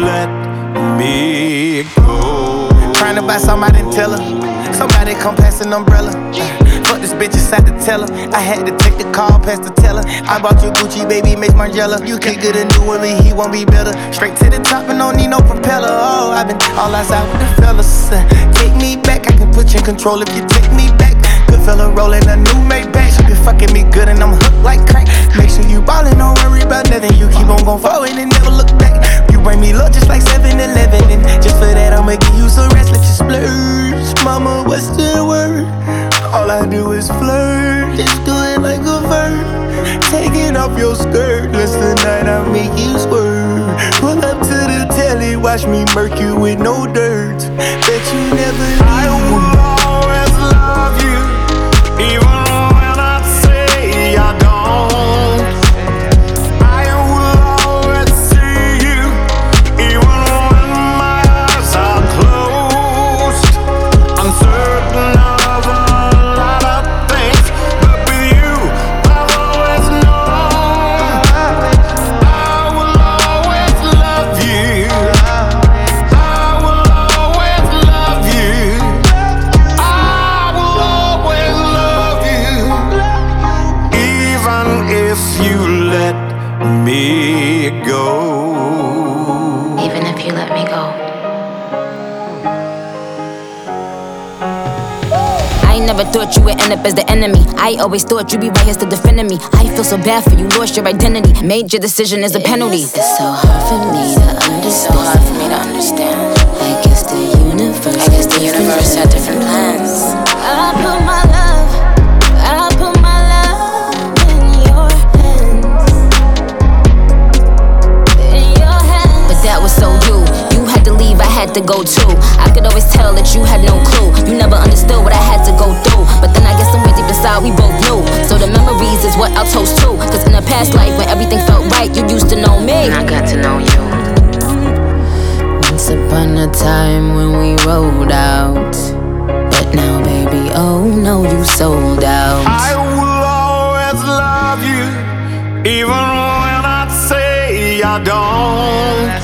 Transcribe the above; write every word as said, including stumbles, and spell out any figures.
let me go. Trying to buy something I didn't tell her. Somebody come pass an umbrella. Fuck this bitch inside the teller. I had to take the call past the teller. I bought your Gucci, baby, Miss Margiela. You can't get a new one, but he won't be better. Straight to the top and don't need no propeller. Oh, I've been all outside with the fellas. Uh, take me back, I can put you in control if you take me back. Good fella rolling a new Maybach. She been fucking me good and I'm hooked like crack. Make sure you ballin', don't worry about nothing. You keep on gon' forward and never look back. You bring me love just like seven eleven. And just for that, I'ma give you some rest, let you splurge. Mama, what's the word? All I do is flirt, just do it like a verb. Taking off your skirt, last tonight I'll make you swerve. Pull up to the telly, watch me murk you with no dirt. Bet you never leave. I will always love you, even when I say I don't. I will always see you, even when my eyes are closed. I'm certain of a lot of things, but with you, I've always known. I will always love you. I will always love you. I will always love you, even if you let me go. Even if you let me go. I ain't never thought you would end up as the enemy. I always thought you'd be right here still defending me. I feel so bad for you, lost your identity. Made your decision as a penalty. It's so hard for me to understand. It's so hard for me to understand. I guess the universe I guess the universe had different plans. I put my love, I put my love in your hands. In your hands. But that was so you. You had to leave, I had to go too. I could always tell that you had no clue. You never understood what I had to go through. But then I guess somewhere deep inside we both knew. So the memories is what I'll toast to. Cause in a past life when everything felt right, you used to know me. And I got to know you. Once upon a time when we rolled out. But now baby, oh no, you sold out. I will always love you, even when I say I don't.